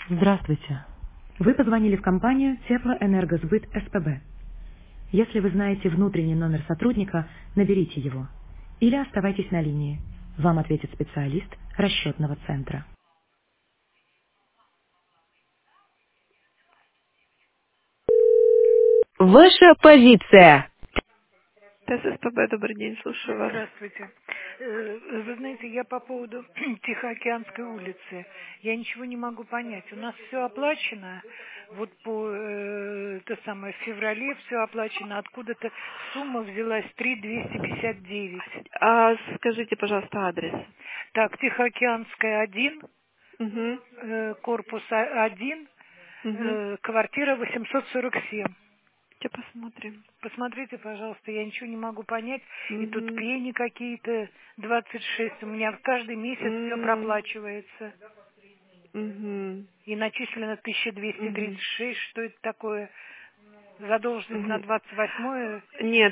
Здравствуйте. Вы позвонили в компанию Теплоэнергосбыт СПБ. Если вы знаете внутренний номер сотрудника, наберите его. Или оставайтесь на линии. Вам ответит специалист расчетного центра. Ваша позиция. ТССПБ, добрый день, слушаю вас. Здравствуйте. Вы знаете, я по поводу Тихоокеанской улицы. Я ничего не могу понять. У нас все оплачено. Вот по в феврале все оплачено. Откуда-то сумма взялась 3 259. Скажите, пожалуйста, адрес. Так, Тихоокеанская 1, Угу. корпус 1, Угу. квартира 847. Сейчас посмотрим. Посмотрите, пожалуйста, я ничего не могу понять. И тут Угу. пени какие-то 26. У меня каждый месяц все проплачивается. Угу. И начислено Угу. 1236. Что это такое? Задолженность на Угу. 28-е. Нет,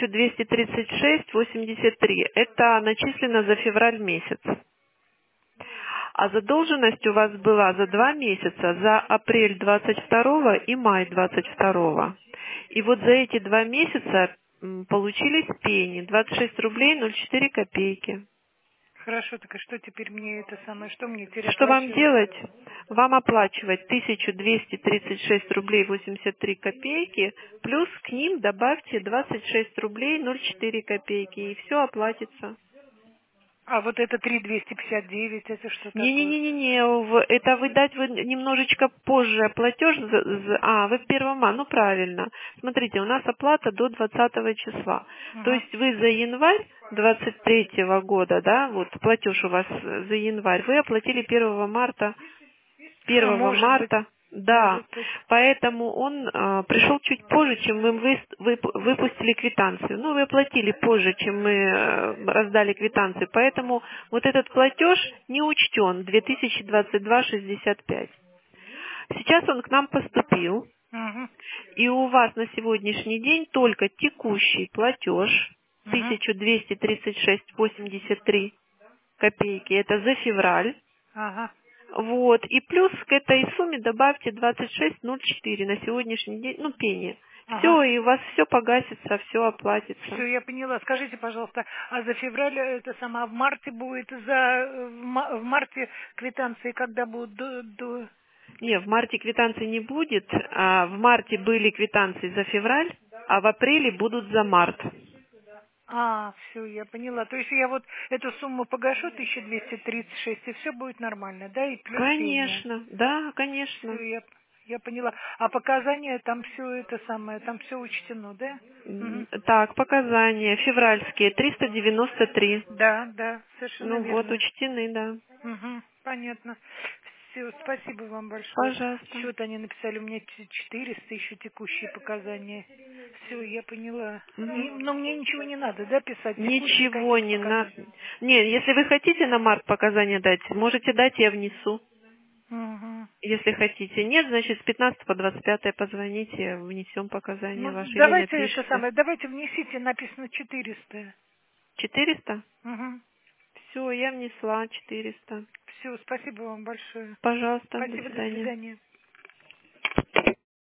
1236,83. Это начислено за февраль месяц. А задолженность у вас была за 2 месяца, за апрель 22 и май 22. И вот за эти 2 месяца получились пени 26 рублей 04 копейки. Хорошо, так и что теперь мне что мне теперь Что вам оплачивать? делать? Вам оплачивать 1236 рублей 83 копейки, плюс к ним добавьте 26 рублей 04 копейки, и все оплатится. А вот это 3259, это что такое? Не-не-не-не, это вы немножечко позже платеж, вы в первом мая, ну правильно. Смотрите, у нас оплата до 20 числа. То Ага. есть вы за январь 23 года, да, вот платеж у вас за январь, вы оплатили 1 марта А, 1 марта, да, может быть. поэтому он пришел чуть позже, чем мы выпустили квитанцию. Ну, вы оплатили позже, чем мы раздали квитанцию, поэтому вот этот платеж не учтен, 2022,65. Сейчас он к нам поступил, Угу. и у вас на сегодняшний день только текущий платеж Угу. 1236,83 копейки, это за февраль. Ага. Вот. И плюс к этой сумме добавьте 26,04 на сегодняшний день, ну, пени. Ага. Все, и у вас все погасится, все оплатится. Все, я поняла. Скажите, пожалуйста, а за февраль в марте будет в марте квитанции когда будут до... Не, в марте квитанции не будет. В марте были квитанции за февраль, а в апреле будут за март. А, все, я поняла. То есть я вот эту сумму погашу, 1236, и все будет нормально, да, и плюс пение. Конечно, да, Все, конечно. я поняла. А показания там там все учтено, да? Мгм. Так, показания февральские 393. Да, да, совершенно Ну вот, верно. учтены, да. Угу, понятно. Все, спасибо вам большое. Пожалуйста. Счет они написали, у меня 400 еще текущие показания. Все, я поняла. Мгм. Но мне ничего не надо, да, писать? Текущие Ничего какие-то не надо. показания. Не, если вы хотите на март показания дать, можете дать, я внесу. Угу. Если хотите. Нет, значит, с 15 по 25 позвоните, внесем показания Ну, ваши или давайте напишите. давайте внесите, написано 400. 400? Угу. Все, я внесла 400. Все, спасибо вам большое. Пожалуйста, до Спасибо, до свидания. свидания.